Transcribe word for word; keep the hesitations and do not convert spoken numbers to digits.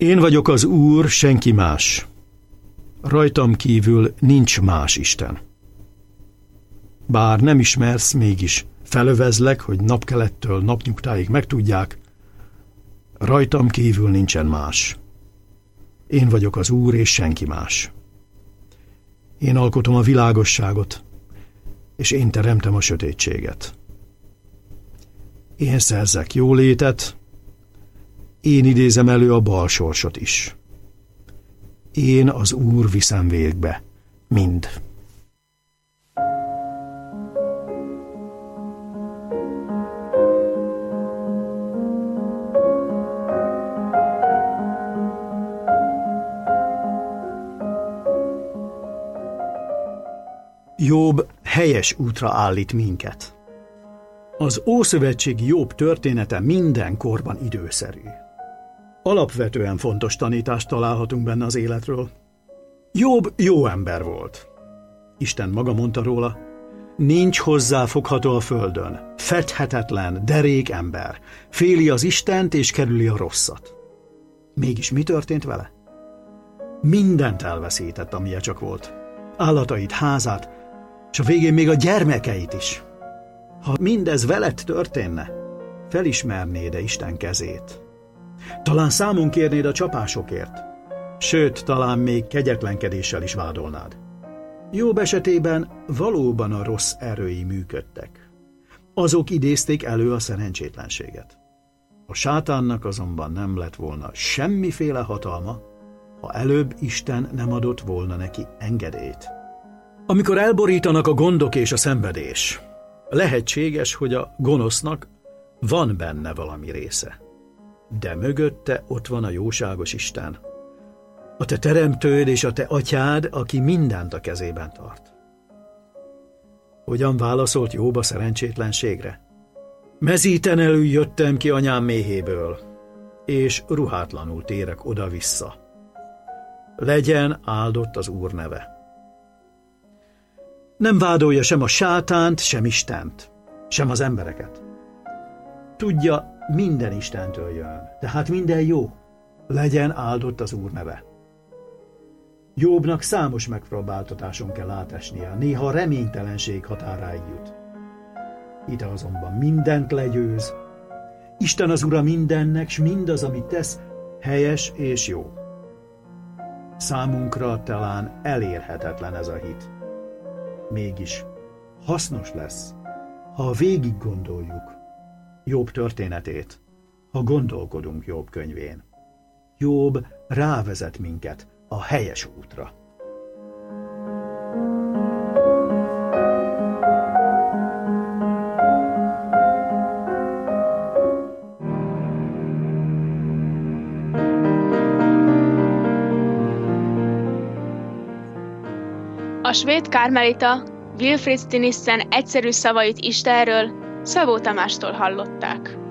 Én vagyok az Úr, senki más. Rajtam kívül nincs más Isten. Bár nem ismersz, mégis felövezlek, hogy napkelettől napnyugtáig megtudják, rajtam kívül nincsen más. Én vagyok az Úr, és senki más. Én alkotom a világosságot, és én teremtem a sötétséget. Én szerzek jólétet, én idézem elő a bal sorsot is. Én az Úr viszem végbe mind. Jobb helyes útra állít minket. Az ószövetségi Jobb története minden korban időszerű. Alapvetően fontos tanítást találhatunk benne az életről. Jobb jó ember volt. Isten maga mondta róla, nincs hozzáfogható a földön, fedhetetlen, derék ember, féli az Istent és kerüli a rosszat. Mégis mi történt vele? Mindent elveszített, amilyen csak volt. Állatait, házát, és a végén még a gyermekeit is. Ha mindez veled történne, felismernéd-e Isten kezét? Talán számon kérnéd a csapásokért, sőt, talán még kegyetlenkedéssel is vádolnád. Jobb esetében valóban a rossz erői működtek. Azok idézték elő a szerencsétlenséget. A sátánnak azonban nem lett volna semmiféle hatalma, ha előbb Isten nem adott volna neki engedélyt. Amikor elborítanak a gondok és a szenvedés, lehetséges, hogy a gonosznak van benne valami része. De mögötte ott van a jóságos Isten, a te teremtőd és a te atyád, aki mindent a kezében tart. Hogyan válaszolt Jobb a szerencsétlenségre? Mezítenelül jöttem ki anyám méhéből, és ruhátlanul térek oda-vissza. Legyen áldott az Úr neve. Nem vádolja sem a sátánt, sem Istent, sem az embereket. Tudja, minden Istentől jön, tehát minden jó. Legyen áldott az Úr neve. Jobbnak számos megpróbáltatáson kell átesnie, néha a reménytelenség határáig jut. Ide azonban mindent legyőz. Isten az Ura mindennek, s mindaz, amit tesz, helyes és jó. Számunkra talán elérhetetlen ez a hit. Mégis hasznos lesz, ha végig gondoljuk Jobb történetét, ha gondolkodunk Jobb könyvén. Jobb rávezet minket a helyes útra. A svéd karmelita Wilfrid Stinissen egyszerű szavait Istenről Szabó Tamástól hallották.